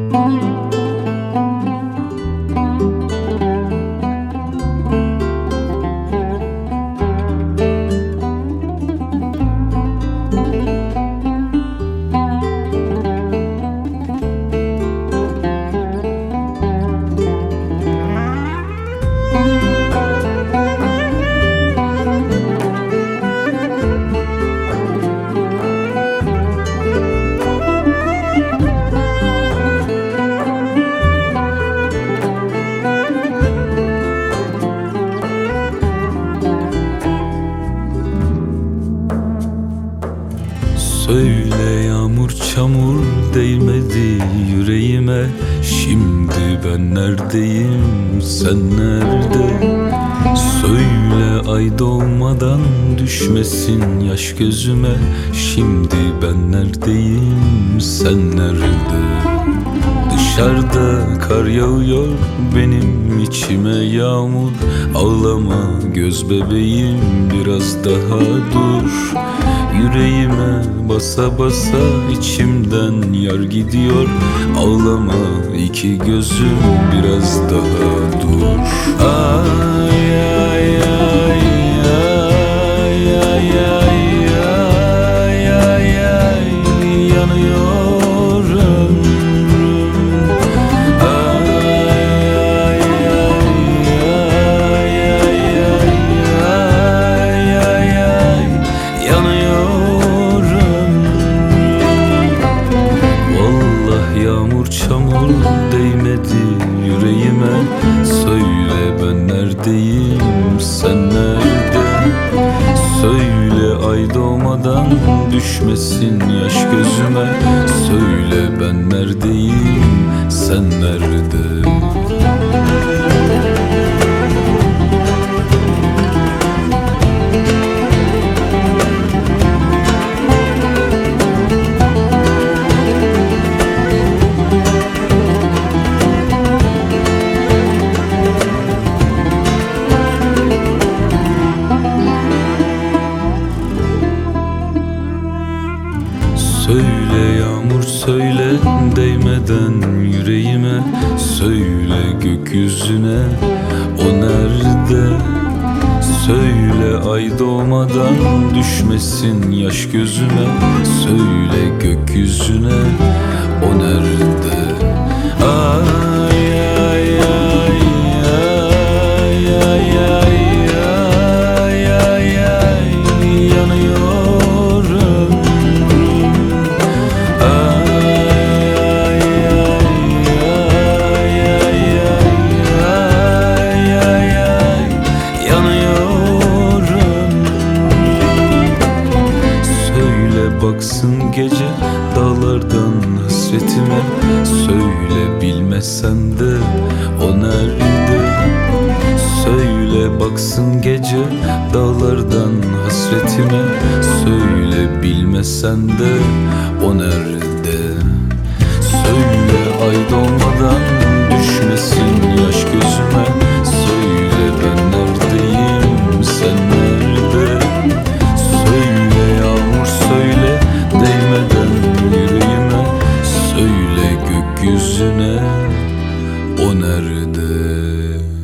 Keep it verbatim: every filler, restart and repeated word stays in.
Söyle yağmur çamur değmedi yüreğime. Şimdi ben neredeyim, sen nerede? Söyle ay doğmadan düşmesin yaş gözüme. Şimdi ben neredeyim, sen nerede? Dışarıda kar yağıyor, benim içime yağmur. Ağlama göz bebeğim, biraz daha dur. Yüreğime basa basa içimden yar gidiyor. Ağlama iki gözüm, biraz daha dur. Ay ay ay ay ay ay ay ay ay yanıyor ömrüm. Ay ay ay ay ay ay ay yanıyor ömrüm. Vallahi yağmur çamur değmedi yüreğime. Söyle ben neredeyim, sen nerede? Söyle ay doğmadan düşmesin yaş gözüme. Söyle ben neredeyim, sen nerede? Söyle yağmur söyle değmeden yüreğime. Söyle gökyüzüne, o nerede? Söyle ay doğmadan düşmesin yaş gözüme. Söyle gökyüzüne, o nerede? Ay ay ay ay ay ay ay ay ay yanıyor ömrüm. Ay ay ay ay ay ay ay yanıyor ömrüm. Söyle baksın gece dağlardan hasretime. Söyle bilmesen de o nerede? Söyle baksın gece dağlardan hasretime. Söyle bilmesen de o nerede? Söyle ay doğmadan düşmesin yaş gözüme. Söyle ben neredeyim, sen nerede? Söyle yağmur söyle değmeden yüreğime. Söyle gökyüzüne, o nerede?